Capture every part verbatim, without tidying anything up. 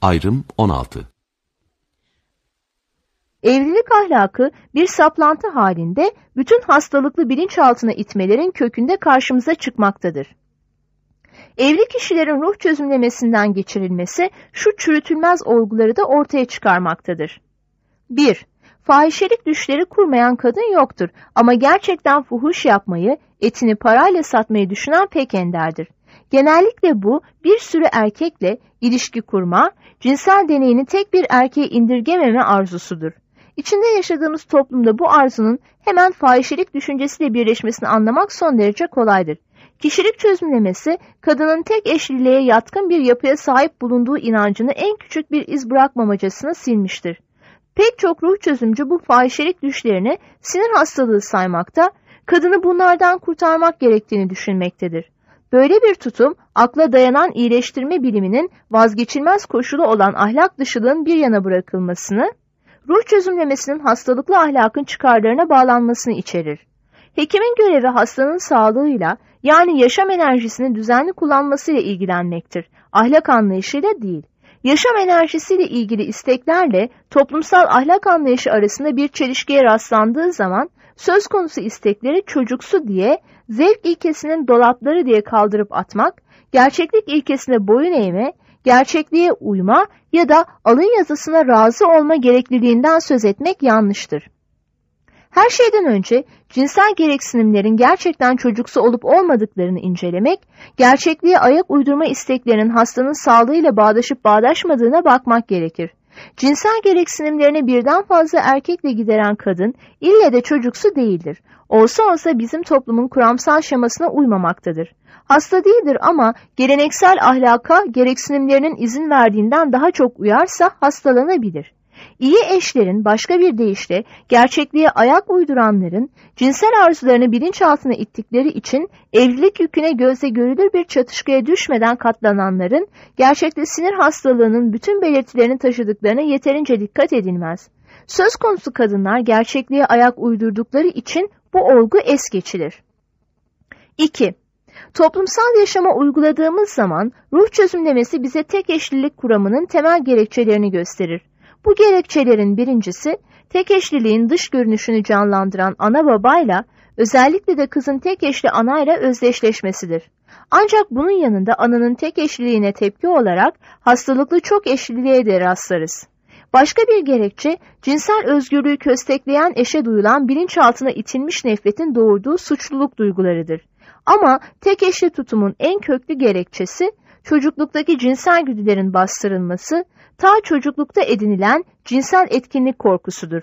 Ayrım on altı. Evlilik ahlakı bir saplantı halinde bütün hastalıklı bilinçaltına itmelerin kökünde karşımıza çıkmaktadır. Evli kişilerin ruh çözümlemesinden geçirilmesi şu çürütülmez olguları da ortaya çıkarmaktadır. bir. Fahişelik düşleri kurmayan kadın yoktur ama gerçekten fuhuş yapmayı, etini parayla satmayı düşünen pek enderdir. Genellikle bu bir sürü erkekle ilişki kurma, cinsel deneyini tek bir erkeğe indirgememe arzusudur. İçinde yaşadığımız toplumda bu arzunun hemen fahişelik düşüncesiyle birleşmesini anlamak son derece kolaydır. Kişilik çözümlemesi, kadının tek eşliliğe yatkın bir yapıya sahip bulunduğu inancını en küçük bir iz bırakmamacasına silmiştir. Pek çok ruh çözümcü bu fahişelik düşlerini sinir hastalığı saymakta, kadını bunlardan kurtarmak gerektiğini düşünmektedir. Böyle bir tutum, akla dayanan iyileştirme biliminin vazgeçilmez koşulu olan ahlak dışılığın bir yana bırakılmasını, ruh çözümlemesinin hastalıklı ahlakın çıkarlarına bağlanmasını içerir. Hekimin görevi hastanın sağlığıyla, yani yaşam enerjisini düzenli kullanmasıyla ilgilenmektir, ahlak anlayışıyla değil. Yaşam enerjisiyle ilgili isteklerle toplumsal ahlak anlayışı arasında bir çelişkiye rastlandığı zaman, söz konusu istekleri çocuksu diye, zevk ilkesinin dolapları diye kaldırıp atmak, gerçeklik ilkesine boyun eğme, gerçekliğe uyma ya da alın yazısına razı olma gerekliliğinden söz etmek yanlıştır. Her şeyden önce cinsel gereksinimlerin gerçekten çocuksu olup olmadıklarını incelemek, gerçekliğe ayak uydurma isteklerinin hastanın sağlığıyla bağdaşıp bağdaşmadığına bakmak gerekir. Cinsel gereksinimlerini birden fazla erkekle gideren kadın ille de çocuksu değildir. Olsa olsa bizim toplumun kuramsal şemasına uymamaktadır. Hasta değildir ama geleneksel ahlaka gereksinimlerinin izin verdiğinden daha çok uyarsa hastalanabilir. İyi eşlerin, başka bir deyişle gerçekliğe ayak uyduranların, cinsel arzularını bilinçaltına ittikleri için evlilik yüküne gözle görülür bir çatışkıya düşmeden katlananların, gerçekte sinir hastalığının bütün belirtilerini taşıdıklarına yeterince dikkat edilmez. Söz konusu kadınlar gerçekliğe ayak uydurdukları için bu olgu es geçilir. iki. Toplumsal yaşama uyguladığımız zaman ruh çözümlemesi bize tek eşlilik kuramının temel gerekçelerini gösterir. Bu gerekçelerin birincisi, tek eşliliğin dış görünüşünü canlandıran ana babayla, özellikle de kızın tek eşli anayla özdeşleşmesidir. Ancak bunun yanında ananın tek eşliliğine tepki olarak hastalıklı çok eşliliğe de rastlarız. Başka bir gerekçe, cinsel özgürlüğü köstekleyen eşe duyulan bilinçaltına itilmiş nefretin doğurduğu suçluluk duygularıdır. Ama tek eşli tutumun en köklü gerekçesi, çocukluktaki cinsel güdülerin bastırılması, ta çocuklukta edinilen cinsel etkinlik korkusudur.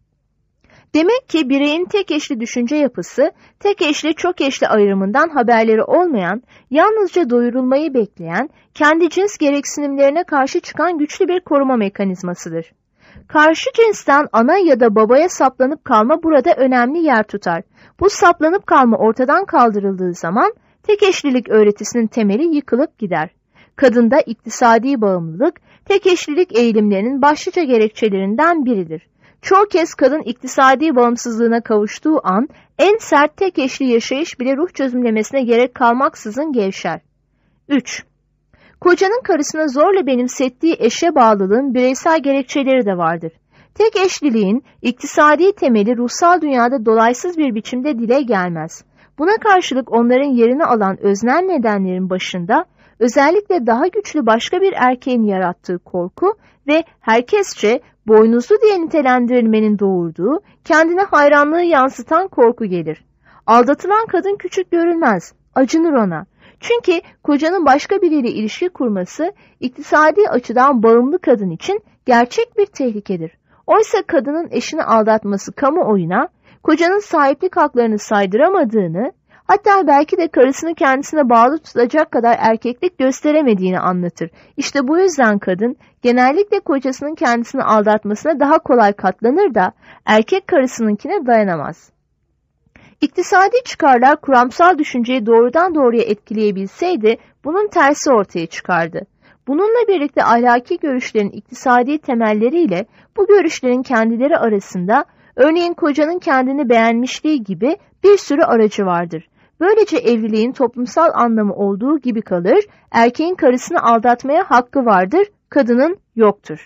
Demek ki bireyin tek eşli düşünce yapısı, tek eşli çok eşli ayrımından haberleri olmayan, yalnızca doyurulmayı bekleyen, kendi cins gereksinimlerine karşı çıkan güçlü bir koruma mekanizmasıdır. Karşı cinsten ana ya da babaya saplanıp kalma burada önemli yer tutar. Bu saplanıp kalma ortadan kaldırıldığı zaman, tek eşlilik öğretisinin temeli yıkılıp gider. Kadında iktisadi bağımlılık, tek eşlilik eğilimlerinin başlıca gerekçelerinden biridir. Çoğu kez kadın iktisadi bağımsızlığına kavuştuğu an, en sert tek eşli yaşayış bile ruh çözümlemesine gerek kalmaksızın gevşer. üç. Kocanın karısına zorla benimsettiği eşe bağlılığın bireysel gerekçeleri de vardır. Tek eşliliğin iktisadi temeli ruhsal dünyada dolaysız bir biçimde dile gelmez. Buna karşılık onların yerini alan öznel nedenlerin başında, özellikle daha güçlü başka bir erkeğin yarattığı korku ve herkesçe boynuzlu diye nitelendirilmenin doğurduğu, kendine hayranlığı yansıtan korku gelir. Aldatılan kadın küçük görülmez, acınır ona. Çünkü kocanın başka biriyle ilişki kurması, iktisadi açıdan bağımlı kadın için gerçek bir tehlikedir. Oysa kadının eşini aldatması kamuoyuna, kocanın sahiplik haklarını saydıramadığını, hatta belki de karısını kendisine bağlı tutacak kadar erkeklik gösteremediğini anlatır. İşte bu yüzden kadın genellikle kocasının kendisini aldatmasına daha kolay katlanır da erkek karısınınkine dayanamaz. İktisadi çıkarlar kuramsal düşünceyi doğrudan doğruya etkileyebilseydi bunun tersi ortaya çıkardı. Bununla birlikte ahlaki görüşlerin iktisadi temelleriyle bu görüşlerin kendileri arasında örneğin kocanın kendini beğenmişliği gibi bir sürü aracı vardır. Böylece evliliğin toplumsal anlamı olduğu gibi kalır, erkeğin karısını aldatmaya hakkı vardır, kadının yoktur.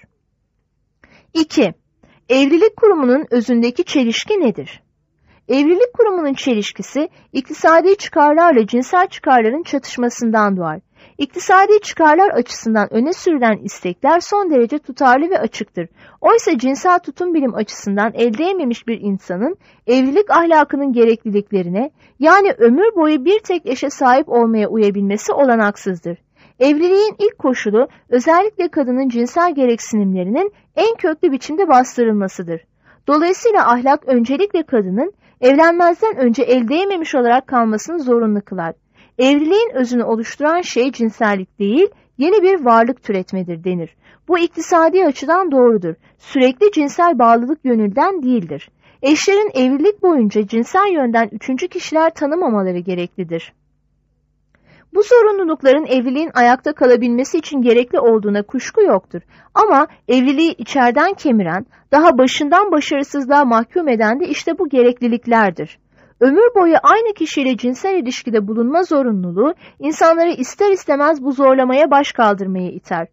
iki. Evlilik kurumunun özündeki çelişki nedir? Evlilik kurumunun çelişkisi, iktisadi çıkarlarla cinsel çıkarların çatışmasından doğar. İktisadi çıkarlar açısından öne sürülen istekler son derece tutarlı ve açıktır. Oysa cinsel tutum bilim açısından elde bir insanın evlilik ahlakının gerekliliklerine, yani ömür boyu bir tek eşe sahip olmaya uyabilmesi olanaksızdır. Evliliğin ilk koşulu özellikle kadının cinsel gereksinimlerinin en köklü biçimde bastırılmasıdır. Dolayısıyla ahlak öncelikle kadının evlenmezden önce elde olarak kalmasını zorunlu kılar. Evliliğin özünü oluşturan şey cinsellik değil, yeni bir varlık türetmedir denir. Bu iktisadi açıdan doğrudur. Sürekli cinsel bağlılık gönülden değildir. Eşlerin evlilik boyunca cinsel yönden üçüncü kişiler tanımamaları gereklidir. Bu zorunlulukların evliliğin ayakta kalabilmesi için gerekli olduğuna kuşku yoktur. Ama evliliği içeriden kemiren, daha başından başarısızlığa mahkum eden de işte bu gerekliliklerdir. Ömür boyu aynı kişiyle cinsel ilişkide bulunma zorunluluğu, insanları ister istemez bu zorlamaya baş kaldırmaya iter.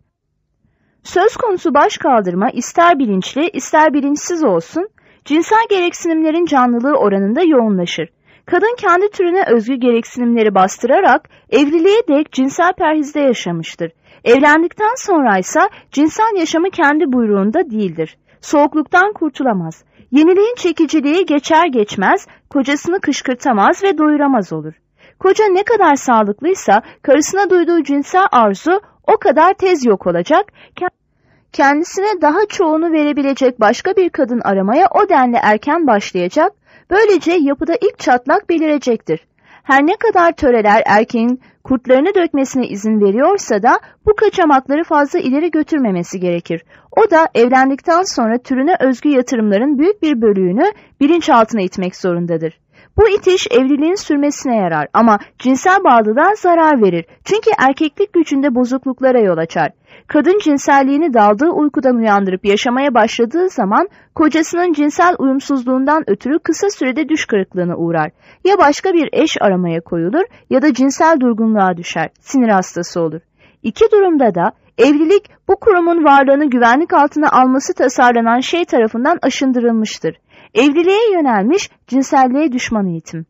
Söz konusu baş kaldırma ister bilinçli ister bilinçsiz olsun, cinsel gereksinimlerin canlılığı oranında yoğunlaşır. Kadın kendi türüne özgü gereksinimleri bastırarak evliliğe dek cinsel perhizde yaşamıştır. Evlendikten sonra ise cinsel yaşamı kendi buyruğunda değildir. Soğukluktan kurtulamaz. Yeniliğin çekiciliği geçer geçmez kocasını kışkırtamaz ve doyuramaz olur. Koca ne kadar sağlıklıysa karısına duyduğu cinsel arzu o kadar tez yok olacak, kendisine daha çoğunu verebilecek başka bir kadın aramaya o denli erken başlayacak, böylece yapıda ilk çatlak belirecektir. Her ne kadar töreler erkeğin kurtlarını dökmesine izin veriyorsa da bu kaçamakları fazla ileri götürmemesi gerekir. O da evlendikten sonra türüne özgü yatırımların büyük bir bölüğünü bilinçaltına itmek zorundadır. Bu itiş evliliğin sürmesine yarar ama cinsel bağlılığa zarar verir. Çünkü erkeklik gücünde bozukluklara yol açar. Kadın cinselliğini daldığı uykudan uyandırıp yaşamaya başladığı zaman kocasının cinsel uyumsuzluğundan ötürü kısa sürede düş kırıklığına uğrar. Ya başka bir eş aramaya koyulur ya da cinsel durgunluğa düşer, sinir hastası olur. İki durumda da evlilik bu kurumun varlığını güvenlik altına alması tasarlanan şey tarafından aşındırılmıştır. Evliliğe yönelmiş cinselliğe düşman eğitim.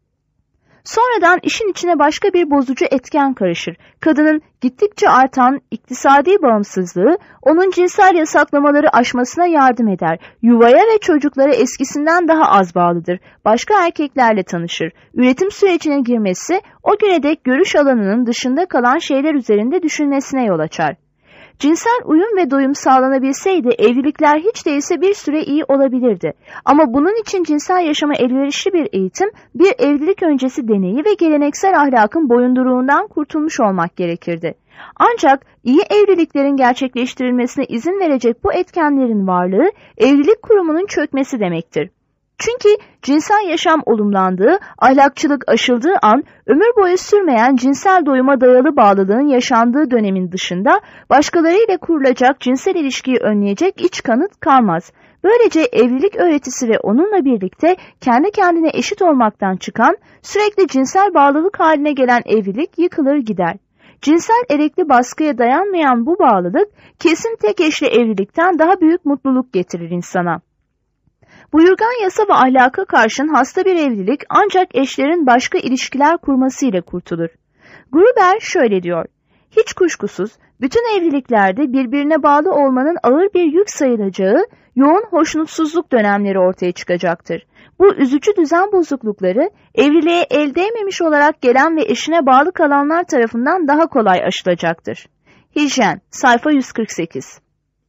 Sonradan işin içine başka bir bozucu etken karışır. Kadının gittikçe artan iktisadi bağımsızlığı onun cinsel yasaklamaları aşmasına yardım eder. Yuvaya ve çocuklara eskisinden daha az bağlıdır. Başka erkeklerle tanışır. Üretim sürecine girmesi o güne dek görüş alanının dışında kalan şeyler üzerinde düşünmesine yol açar. Cinsel uyum ve doyum sağlanabilseydi evlilikler hiç değilse bir süre iyi olabilirdi. Ama bunun için cinsel yaşama elverişli bir eğitim, bir evlilik öncesi deneyi ve geleneksel ahlakın boyunduruğundan kurtulmuş olmak gerekirdi. Ancak iyi evliliklerin gerçekleştirilmesine izin verecek bu etkenlerin varlığı evlilik kurumunun çökmesi demektir. Çünkü cinsel yaşam olumlandığı, ahlakçılık aşıldığı an ömür boyu sürmeyen cinsel doyuma dayalı bağlılığın yaşandığı dönemin dışında başkalarıyla kurulacak cinsel ilişkiyi önleyecek iç kanıt kalmaz. Böylece evlilik öğretisi ve onunla birlikte kendi kendine eşit olmaktan çıkan, sürekli cinsel bağlılık haline gelen evlilik yıkılır gider. Cinsel erekli baskıya dayanmayan bu bağlılık kesin tek eşli evlilikten daha büyük mutluluk getirir insana. Buyurgan yasa ve ahlaka karşın hasta bir evlilik ancak eşlerin başka ilişkiler kurmasıyla kurtulur. Gruber şöyle diyor: hiç kuşkusuz bütün evliliklerde birbirine bağlı olmanın ağır bir yük sayılacağı yoğun hoşnutsuzluk dönemleri ortaya çıkacaktır. Bu üzücü düzen bozuklukları evliliğe el değmemiş olarak gelen ve eşine bağlı kalanlar tarafından daha kolay aşılacaktır. Hijyen, sayfa yüz kırk sekiz.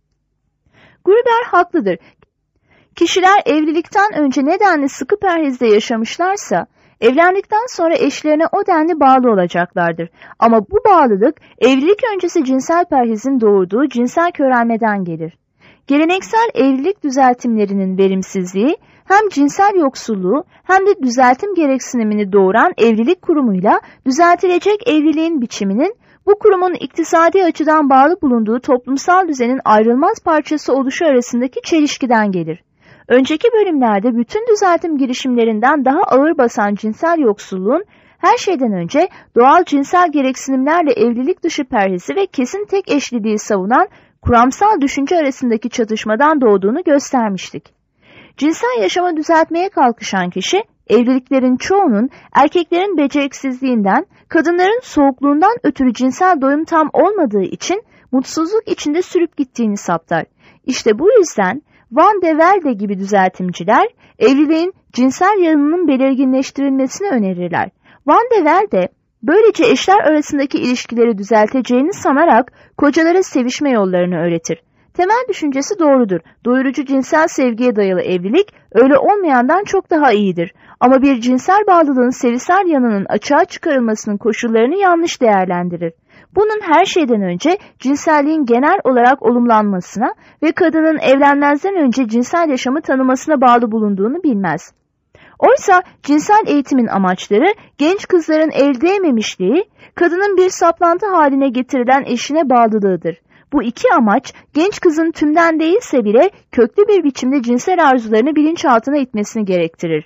Gruber haklıdır. Kişiler evlilikten önce ne denli sıkı perhizde yaşamışlarsa, evlendikten sonra eşlerine o denli bağlı olacaklardır. Ama bu bağlılık, evlilik öncesi cinsel perhizin doğurduğu cinsel körelmeden gelir. Geleneksel evlilik düzeltimlerinin verimsizliği, hem cinsel yoksulluğu hem de düzeltim gereksinimini doğuran evlilik kurumuyla düzeltilecek evliliğin biçiminin, bu kurumun iktisadi açıdan bağlı bulunduğu toplumsal düzenin ayrılmaz parçası oluşu arasındaki çelişkiden gelir. Önceki bölümlerde bütün düzeltim girişimlerinden daha ağır basan cinsel yoksulluğun Her şeyden önce doğal cinsel gereksinimlerle evlilik dışı perhizi ve kesin tek eşliliği savunan kuramsal düşünce arasındaki çatışmadan doğduğunu göstermiştik. Cinsel yaşamı düzeltmeye kalkışan kişi, evliliklerin çoğunun erkeklerin beceriksizliğinden, kadınların soğukluğundan ötürü cinsel doyum tam olmadığı için mutsuzluk içinde sürüp gittiğini saptar. İşte bu yüzden Van de Velde gibi düzeltimciler evliliğin cinsel yanının belirginleştirilmesini önerirler. Van de Velde böylece eşler arasındaki ilişkileri düzelteceğini sanarak kocalara sevişme yollarını öğretir. Temel düşüncesi doğrudur. Doyurucu cinsel sevgiye dayalı evlilik öyle olmayandan çok daha iyidir. Ama bir cinsel bağlılığın sevişsel yanının açığa çıkarılmasının koşullarını yanlış değerlendirir. Bunun her şeyden önce cinselliğin genel olarak olumlanmasına ve kadının evlenmezden önce cinsel yaşamı tanımasına bağlı bulunduğunu bilmez. Oysa cinsel eğitimin amaçları genç kızların el değmemişliği, kadının bir saplantı haline getirilen eşine bağlılığıdır. Bu iki amaç genç kızın tümden değilse bile köklü bir biçimde cinsel arzularını bilinçaltına itmesini gerektirir.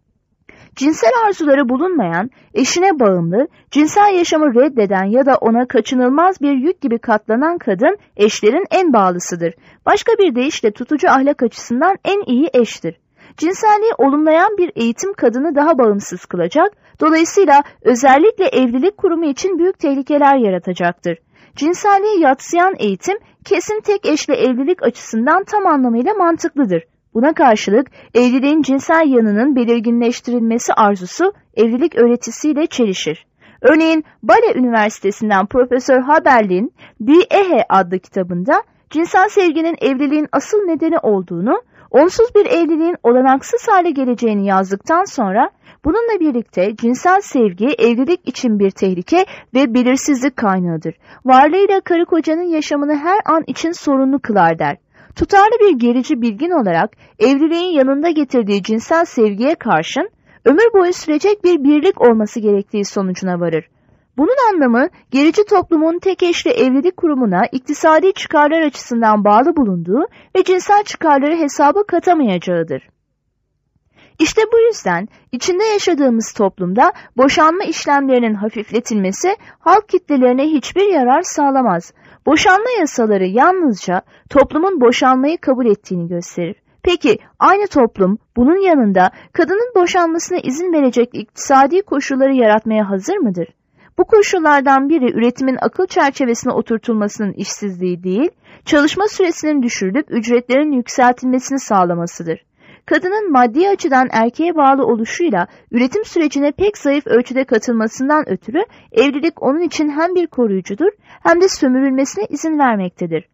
Cinsel arzuları bulunmayan, eşine bağımlı, cinsel yaşamı reddeden ya da ona kaçınılmaz bir yük gibi katlanan kadın eşlerin en bağlısıdır. Başka bir deyişle tutucu ahlak açısından en iyi eştir. Cinselliği olumlayan bir eğitim kadını daha bağımsız kılacak, dolayısıyla özellikle evlilik kurumu için büyük tehlikeler yaratacaktır. Cinselliği yadsıyan eğitim kesin tek eşle evlilik açısından tam anlamıyla mantıklıdır. Buna karşılık evliliğin cinsel yanının belirginleştirilmesi arzusu evlilik öğretisiyle çelişir. Örneğin Bale Üniversitesi'nden Profesör Haberlin Die Ehe adlı kitabında cinsel sevginin evliliğin asıl nedeni olduğunu, onsuz bir evliliğin olanaksız hale geleceğini yazdıktan sonra bununla birlikte cinsel sevgi evlilik için bir tehlike ve belirsizlik kaynağıdır. Varlığıyla karı kocanın yaşamını her an için sorunlu kılar der. Tutarlı bir gerici bilgin olarak evliliğin yanında getirdiği cinsel sevgiye karşın ömür boyu sürecek bir birlik olması gerektiği sonucuna varır. Bunun anlamı gerici toplumun tek eşli evlilik kurumuna iktisadi çıkarlar açısından bağlı bulunduğu ve cinsel çıkarları hesaba katamayacağıdır. İşte bu yüzden içinde yaşadığımız toplumda boşanma işlemlerinin hafifletilmesi halk kitlelerine hiçbir yarar sağlamaz. Boşanma yasaları yalnızca toplumun boşanmayı kabul ettiğini gösterir. Peki aynı toplum bunun yanında kadının boşanmasına izin verecek iktisadi koşulları yaratmaya hazır mıdır? Bu koşullardan biri üretimin akıl çerçevesine oturtulmasının işsizliği değil, çalışma süresinin düşürülüp ücretlerin yükseltilmesini sağlamasıdır. Kadının maddi açıdan erkeğe bağlı oluşuyla üretim sürecine pek zayıf ölçüde katılmasından ötürü evlilik onun için hem bir koruyucudur hem de sömürülmesine izin vermektedir.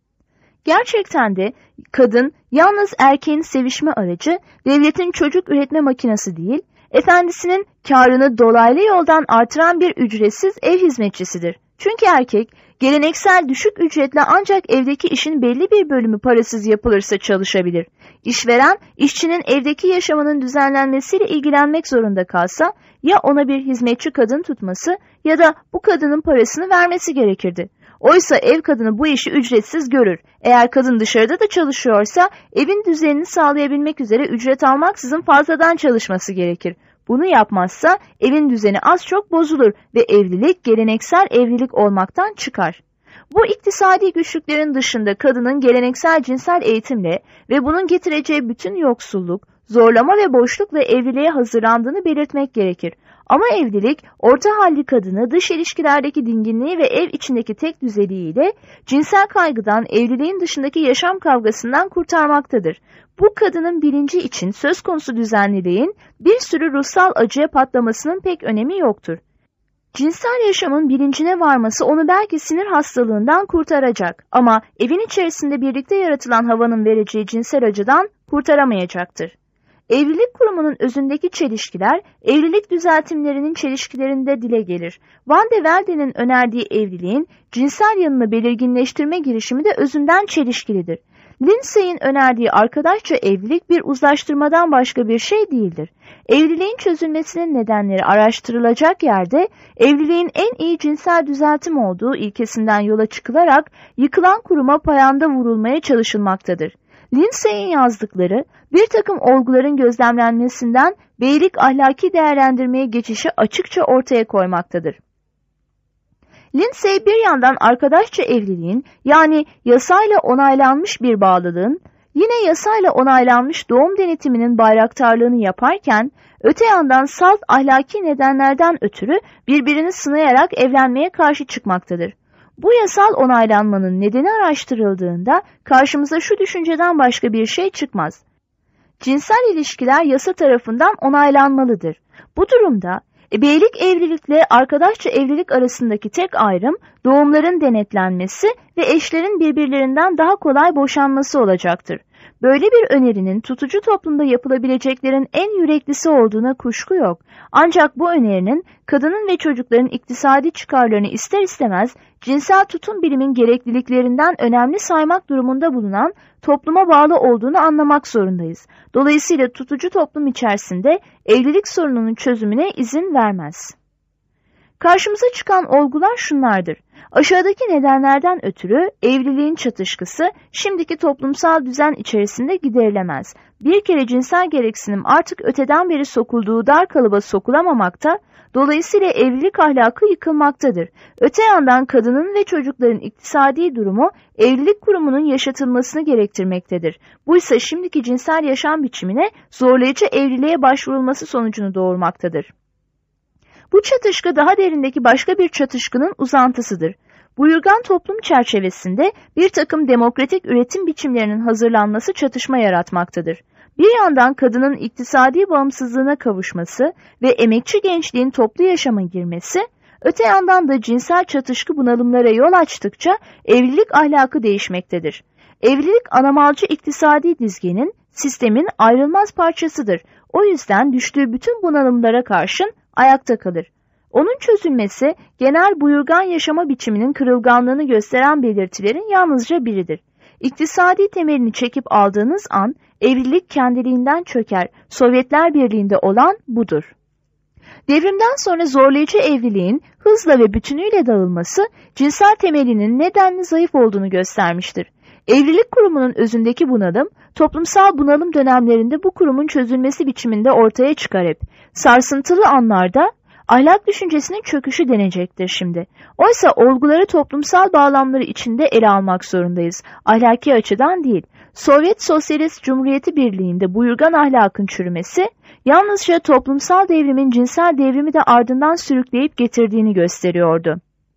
Gerçekten de kadın yalnız erkeğin sevişme aracı, devletin çocuk üretme makinesi değil, efendisinin karını dolaylı yoldan artıran bir ücretsiz ev hizmetçisidir. Çünkü erkek geleneksel düşük ücretle ancak evdeki işin belli bir bölümü parasız yapılırsa çalışabilir. İşveren, işçinin evdeki yaşamının düzenlenmesiyle ilgilenmek zorunda kalsa ya ona bir hizmetçi kadın tutması ya da bu kadının parasını vermesi gerekirdi. Oysa ev kadını bu işi ücretsiz görür. Eğer kadın dışarıda da çalışıyorsa evin düzenini sağlayabilmek üzere ücret almaksızın fazladan çalışması gerekir. Bunu yapmazsa evin düzeni az çok bozulur ve evlilik geleneksel evlilik olmaktan çıkar. Bu iktisadi güçlüklerin dışında kadının geleneksel cinsel eğitimle ve bunun getireceği bütün yoksulluk, zorlama ve boşlukla evliliğe hazırlandığını belirtmek gerekir. Ama evlilik, orta halli kadını dış ilişkilerdeki dinginliği ve ev içindeki tek düzeliğiyle cinsel kaygıdan, evliliğin dışındaki yaşam kavgasından kurtarmaktadır. Bu kadının bilinci için söz konusu düzenliliğin bir sürü ruhsal acıya patlamasının pek önemi yoktur. Cinsel yaşamın bilincine varması onu belki sinir hastalığından kurtaracak ama evin içerisinde birlikte yaratılan havanın vereceği cinsel acıdan kurtaramayacaktır. Evlilik kurumunun özündeki çelişkiler, evlilik düzeltimlerinin çelişkilerinde dile gelir. Van de Velde'nin önerdiği evliliğin cinsel yanını belirginleştirme girişimi de özünden çelişkilidir. Lindsay'in önerdiği arkadaşça evlilik bir uzlaştırmadan başka bir şey değildir. Evliliğin çözülmesinin nedenleri araştırılacak yerde, evliliğin en iyi cinsel düzeltim olduğu ilkesinden yola çıkılarak yıkılan kuruma payanda vurulmaya çalışılmaktadır. Lindsay'in yazdıkları bir takım olguların gözlemlenmesinden beylik ahlaki değerlendirmeye geçişi açıkça ortaya koymaktadır. Lindsay bir yandan arkadaşça evliliğin, yani yasayla onaylanmış bir bağlılığın, yine yasayla onaylanmış doğum denetiminin bayraktarlığını yaparken, öte yandan salt ahlaki nedenlerden ötürü birbirini sınayarak evlenmeye karşı çıkmaktadır. Bu yasal onaylanmanın nedeni araştırıldığında karşımıza şu düşünceden başka bir şey çıkmaz. Cinsel ilişkiler yasa tarafından onaylanmalıdır. Bu durumda beylik evlilikle arkadaşça evlilik arasındaki tek ayrım doğumların denetlenmesi ve eşlerin birbirlerinden daha kolay boşanması olacaktır. Böyle bir önerinin tutucu toplumda yapılabileceklerin en yüreklisi olduğuna kuşku yok. Ancak bu önerinin kadının ve çocukların iktisadi çıkarlarını ister istemez cinsel tutum bilimin gerekliliklerinden önemli saymak durumunda bulunan topluma bağlı olduğunu anlamak zorundayız. Dolayısıyla tutucu toplum içerisinde evlilik sorununun çözümüne izin vermez. Karşımıza çıkan olgular şunlardır. Aşağıdaki nedenlerden ötürü evliliğin çatışkısı şimdiki toplumsal düzen içerisinde giderilemez. Bir kere cinsel gereksinim artık öteden beri sokulduğu dar kalıba sokulamamakta, dolayısıyla evlilik ahlakı yıkılmaktadır. Öte yandan kadının ve çocukların iktisadi durumu evlilik kurumunun yaşatılmasını gerektirmektedir. Bu ise şimdiki cinsel yaşam biçimine zorlayıcı evliliğe başvurulması sonucunu doğurmaktadır. Bu çatışkı daha derindeki başka bir çatışkının uzantısıdır. Buyurgan toplum çerçevesinde bir takım demokratik üretim biçimlerinin hazırlanması çatışma yaratmaktadır. Bir yandan kadının iktisadi bağımsızlığına kavuşması ve emekçi gençliğin toplu yaşama girmesi, öte yandan da cinsel çatışkı bunalımlara yol açtıkça evlilik ahlakı değişmektedir. Evlilik anamalcı iktisadi dizgenin, sistemin ayrılmaz parçasıdır. O yüzden düştüğü bütün bunalımlara karşın ayakta kalır. Onun çözülmesi genel buyurgan yaşama biçiminin kırılganlığını gösteren belirtilerin yalnızca biridir. İktisadi temelini çekip aldığınız an evlilik kendiliğinden çöker. Sovyetler Birliği'nde olan budur. Devrimden sonra zorlayıcı evliliğin hızla ve bütünüyle dağılması cinsel temelinin nedenli zayıf olduğunu göstermiştir. Evlilik kurumunun özündeki bunalım, toplumsal bunalım dönemlerinde bu kurumun çözülmesi biçiminde ortaya çıkar hep. Sarsıntılı anlarda ahlak düşüncesinin çöküşü denecektir şimdi. Oysa olguları toplumsal bağlamları içinde ele almak zorundayız. Ahlaki açıdan değil. Sovyet Sosyalist Cumhuriyeti Birliği'nde buyurgan ahlakın çürümesi, yalnızca toplumsal devrimin cinsel devrimi de ardından sürükleyip getirdiğini gösteriyordu.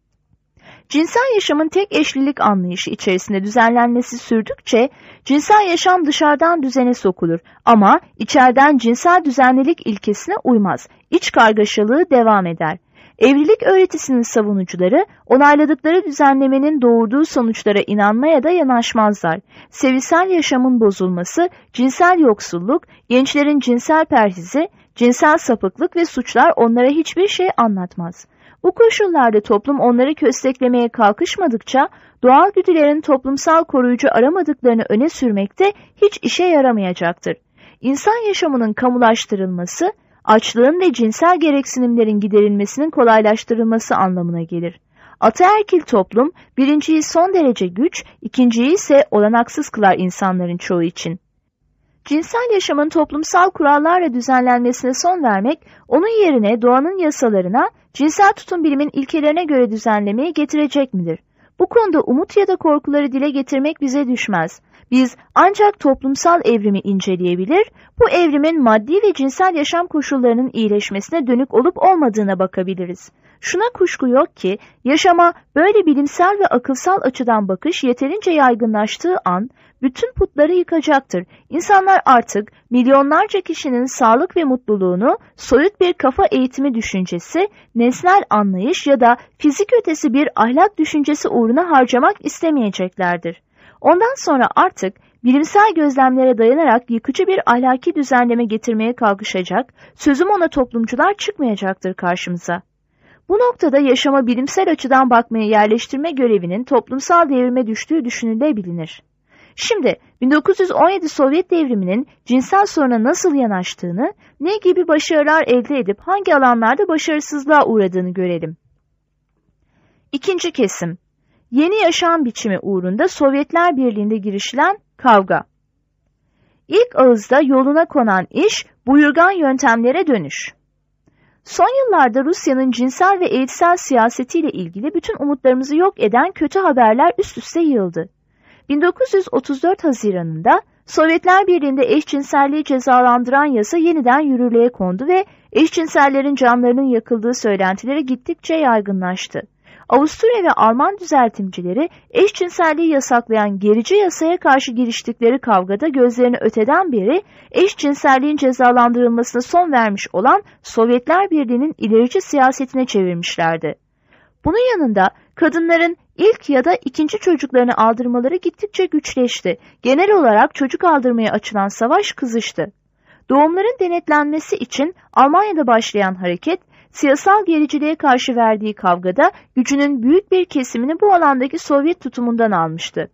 Cinsel yaşamın tek eşlilik anlayışı içerisinde düzenlenmesi sürdükçe cinsel yaşam dışarıdan düzene sokulur ama içeriden cinsel düzenlilik ilkesine uymaz. İç kargaşalığı devam eder. Evlilik öğretisinin savunucuları onayladıkları düzenlemenin doğurduğu sonuçlara inanmaya da yanaşmazlar. Sevişsel yaşamın bozulması, cinsel yoksulluk, gençlerin cinsel perhizi, cinsel sapıklık ve suçlar onlara hiçbir şey anlatmaz. Bu koşullarda toplum onları kösteklemeye kalkışmadıkça doğal güdülerin toplumsal koruyucu aramadıklarını öne sürmekte hiç işe yaramayacaktır. İnsan yaşamının kamulaştırılması, açlığın ve cinsel gereksinimlerin giderilmesinin kolaylaştırılması anlamına gelir. Ataerkil toplum birinciyi son derece güç, ikinciyi ise olanaksız kılar insanların çoğu için. Cinsel yaşamın toplumsal kurallarla düzenlenmesine son vermek, onun yerine doğanın yasalarına, cinsel tutum bilimin ilkelerine göre düzenlemeyi getirecek midir? Bu konuda umut ya da korkuları dile getirmek bize düşmez. Biz ancak toplumsal evrimi inceleyebilir, bu evrimin maddi ve cinsel yaşam koşullarının iyileşmesine dönük olup olmadığına bakabiliriz. Şuna kuşku yok ki, yaşama böyle bilimsel ve akılsal açıdan bakış yeterince yaygınlaştığı an, bütün putları yıkacaktır. İnsanlar artık milyonlarca kişinin sağlık ve mutluluğunu soyut bir kafa eğitimi düşüncesi, nesnel anlayış ya da fizik ötesi bir ahlak düşüncesi uğruna harcamak istemeyeceklerdir. Ondan sonra artık bilimsel gözlemlere dayanarak yıkıcı bir ahlaki düzenleme getirmeye kalkışacak, sözüm ona toplumcular çıkmayacaktır karşımıza. Bu noktada yaşama bilimsel açıdan bakmaya yerleştirme görevinin toplumsal devrime düştüğü düşünülebilir. Şimdi bin dokuz yüz on yedi Sovyet devriminin cinsel soruna nasıl yanaştığını, ne gibi başarılar elde edip hangi alanlarda başarısızlığa uğradığını görelim. İkinci kesim. Yeni yaşam biçimi uğrunda Sovyetler Birliği'nde girişilen kavga. İlk ağızda yoluna konan iş buyurgan yöntemlere dönüş. Son yıllarda Rusya'nın cinsel ve eğitsel siyasetiyle ilgili bütün umutlarımızı yok eden kötü haberler üst üste yığıldı. bin dokuz yüz otuz dört Haziran'ında Sovyetler Birliği'nde eşcinselliği cezalandıran yasa yeniden yürürlüğe kondu ve eşcinsellerin canlarının yakıldığı söylentileri gittikçe yaygınlaştı. Avusturya ve Alman düzeltimcileri eşcinselliği yasaklayan gerici yasaya karşı giriştikleri kavgada gözlerini öteden beri eşcinselliğin cezalandırılmasına son vermiş olan Sovyetler Birliği'nin ilerici siyasetine çevirmişlerdi. Bunun yanında kadınların ilk ya da ikinci çocuklarını aldırmaları gittikçe güçleşti. Genel olarak çocuk aldırmaya açılan savaş kızıştı. Doğumların denetlenmesi için Almanya'da başlayan hareket, siyasal gericiliğe karşı verdiği kavgada gücünün büyük bir kesimini bu alandaki Sovyet tutumundan almıştı.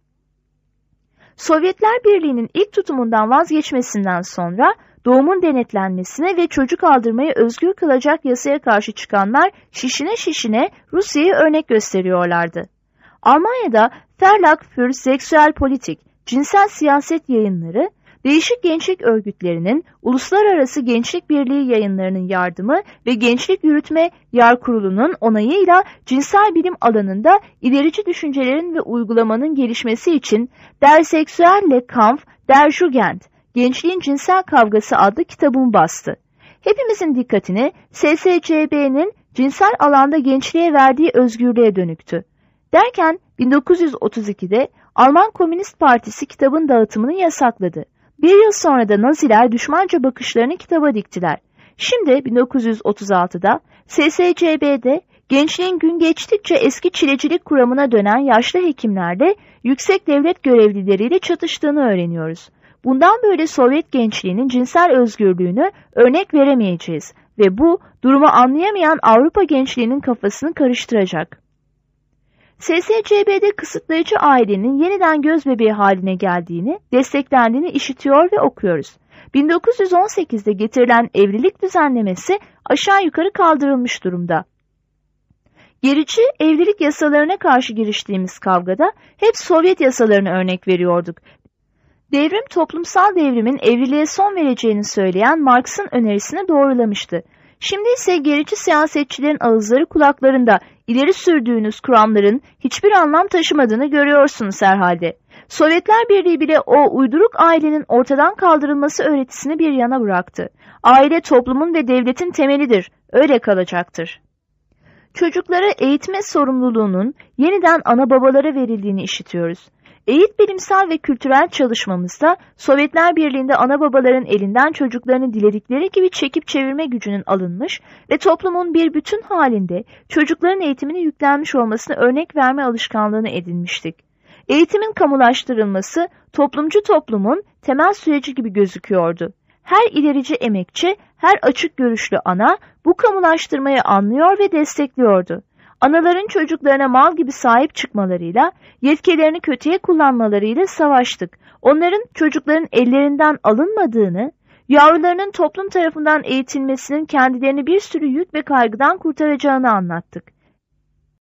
Sovyetler Birliği'nin ilk tutumundan vazgeçmesinden sonra doğumun denetlenmesine ve çocuk aldırmayı özgür kılacak yasaya karşı çıkanlar şişine şişine Rusya'yı örnek gösteriyorlardı. Almanya'da Verlag für Sexualpolitik, cinsel siyaset yayınları, değişik gençlik örgütlerinin, Uluslararası Gençlik Birliği yayınlarının yardımı ve Gençlik Yürütme Yar Kurulu'nun onayıyla cinsel bilim alanında ilerici düşüncelerin ve uygulamanın gelişmesi için Der sexuelle Kampf der Jugend, Gençliğin Cinsel Kavgası adlı kitabını bastı. Hepimizin dikkatini S S C B'nin cinsel alanda gençliğe verdiği özgürlüğe dönüktü. Derken bin dokuz yüz otuz ikide Alman Komünist Partisi kitabın dağıtımını yasakladı. Bir yıl sonra da Naziler düşmanca bakışlarını kitaba diktiler. Şimdi bin dokuz yüz otuz altıda S S C B'de gençliğin gün geçtikçe eski çilecilik kuramına dönen yaşlı hekimlerle yüksek devlet görevlileriyle çatıştığını öğreniyoruz. Bundan böyle Sovyet gençliğinin cinsel özgürlüğünü örnek veremeyeceğiz ve bu durumu anlayamayan Avrupa gençliğinin kafasını karıştıracak. S S C B'de kısıtlayıcı ailenin yeniden gözbebeği haline geldiğini, desteklendiğini işitiyor ve okuyoruz. bin dokuz yüz on sekizde getirilen evlilik düzenlemesi aşağı yukarı kaldırılmış durumda. Gerici evlilik yasalarına karşı giriştiğimiz kavgada hep Sovyet yasalarını örnek veriyorduk. Devrim toplumsal devrimin evliliğe son vereceğini söyleyen Marx'ın önerisini doğrulamıştı. Şimdi ise gerici siyasetçilerin ağızları kulaklarında ileri sürdüğünüz kuramların hiçbir anlam taşımadığını görüyorsunuz herhalde. Sovyetler Birliği bile o uyduruk ailenin ortadan kaldırılması öğretisini bir yana bıraktı. Aile toplumun ve devletin temelidir, öyle kalacaktır. Çocukları eğitme sorumluluğunun yeniden ana babalara verildiğini işitiyoruz. Eğit bilimsel ve kültürel çalışmamızda Sovyetler Birliği'nde ana babaların elinden çocuklarını diledikleri gibi çekip çevirme gücünün alınmış ve toplumun bir bütün halinde çocukların eğitimini yüklenmiş olmasını örnek verme alışkanlığını edinmiştik. Eğitimin kamulaştırılması toplumcu toplumun temel süreci gibi gözüküyordu. Her ilerici emekçi, her açık görüşlü ana bu kamulaştırmayı anlıyor ve destekliyordu. Anaların çocuklarına mal gibi sahip çıkmalarıyla, yetkilerini kötüye kullanmalarıyla savaştık. Onların çocukların ellerinden alınmadığını, yavrularının toplum tarafından eğitilmesinin kendilerini bir sürü yük ve kaygıdan kurtaracağını anlattık.